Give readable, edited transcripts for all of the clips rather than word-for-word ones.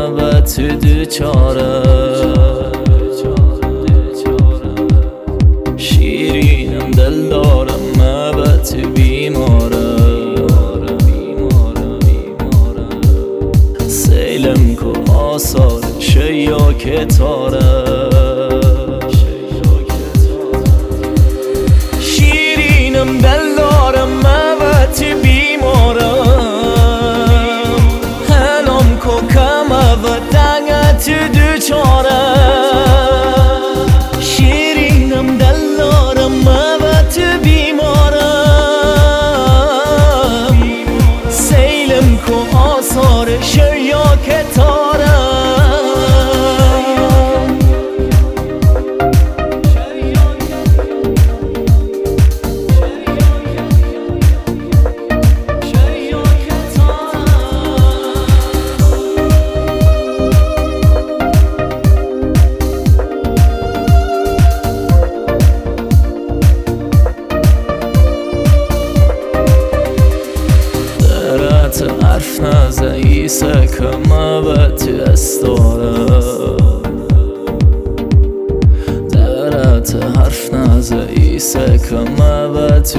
مبت دوچاره شیرینم دل دارم مبت بیماره سیلم کو آثار شیا که تاره شیرینم دل دارم مبت بیماره هلم کو کم و دنگت دوچاره شیرینم دل دارم مبت بیماره سیلم کو آثار شیا که تاره حرف نزه ایسه که مبت استاره درت حرف نزه ایسه که مبت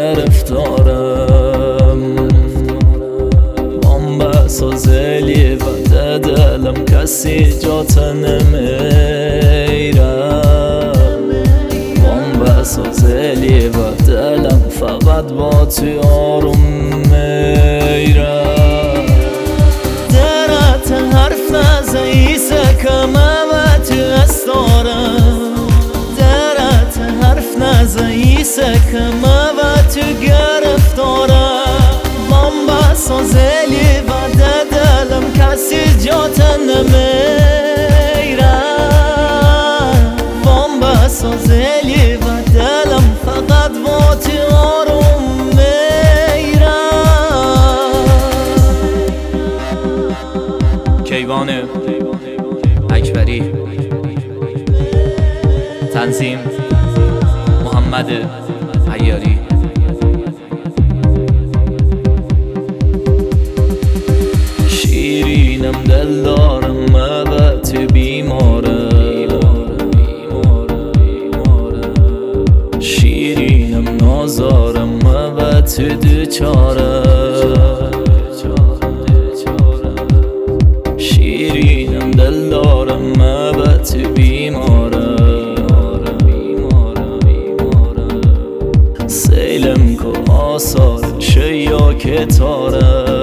گرفتارم بس و زلی و دلم کسی جات نمیرم بس و زلی و دلم فقط با توی آروم میرم درت حرف نزه ایسه که مبت استارم درت حرف نزه ایسه که مبت گرفتارم بس و زلی و دلم کسی جات نمیرم بس و زلی و دلم فقط با توی آروم میرم کیوان اکبری تنظیم محمد عیاری شیرینم دل دارم مبت بیماره شیرینم نازارم مبت دوچاره شیرینم دل دارم مبت بیماره سیلم کو آثار شیا که تاره